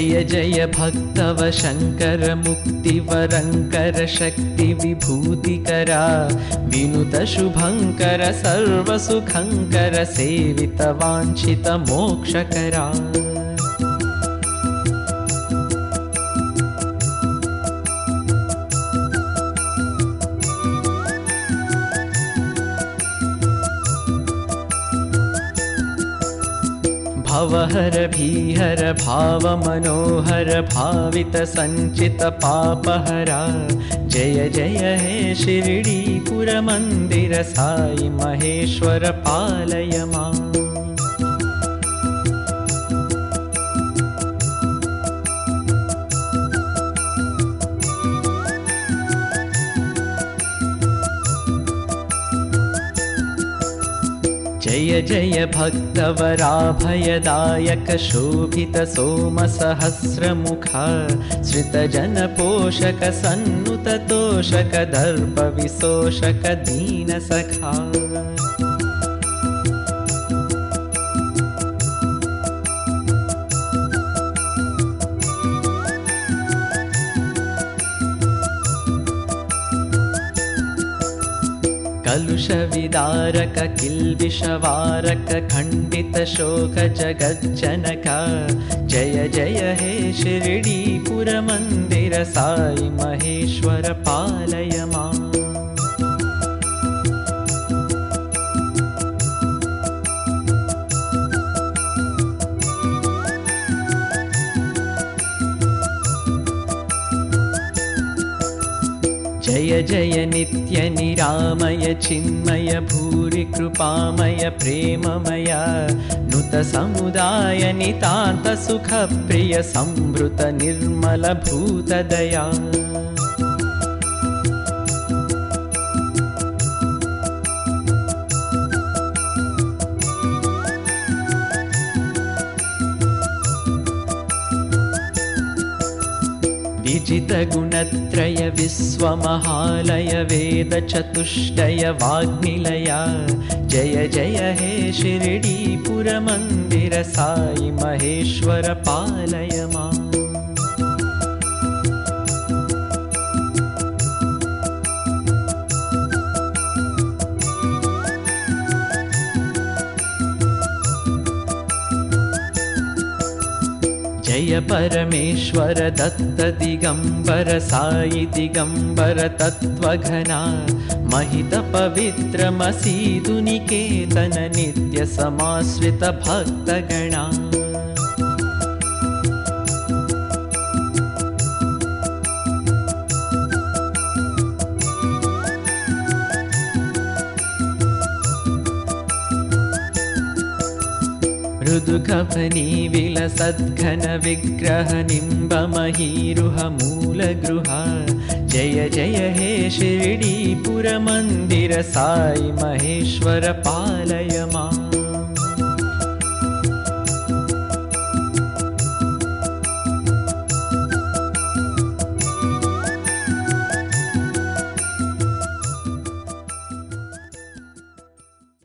जय जय भक्तव शंकर मुक्तिवरंकर शक्ति विभूतिकरा विनुत शुभंकर सर्वसुखंकर सेवित वांछित मोक्षकरा। भवहर भीहर भाव मनोहर भावित संचित पापहरा। जय जय हे शिरडीपुर मंदिर साई महेश्वर पालय मां। जय जय भक्तवराभयदायक शोभित सोम सहस्रमुखा श्रितजन पोषक सन्नुत तोषक दर्प विशोषक दीन सखा। कलुष विदारक किल्बिषवारक खंडित शोक जगज्जनका। जय जय हे शिरडीपुर मंदिर साई महेश्वर पालय मां। जय जय नित्य निरामय चिन्मय भूरि कृपामय प्रेममय नुत समुदाय नितांत सुख प्रिय संभृत निर्मल भूत दया। विजित गुणत्रय विश्वमहालय वेद चतुष्टय वाग्निलया। जय जय हे शिरडीपुर मंदिर साई महेश्वर पालय मां। जय परमेश्वर दत्त दिगंबर साई दिगंबर तत्वघना महित पवित्र मसीदु निकेतन नित्य समाश्रित भक्तगणा। मृदुकफनी विलसद्घन विग्रह निम्ब महीरुह मूल गृहा। जय जय हे शिरडीपुर मंदिर साई महेश्वर पालय मां।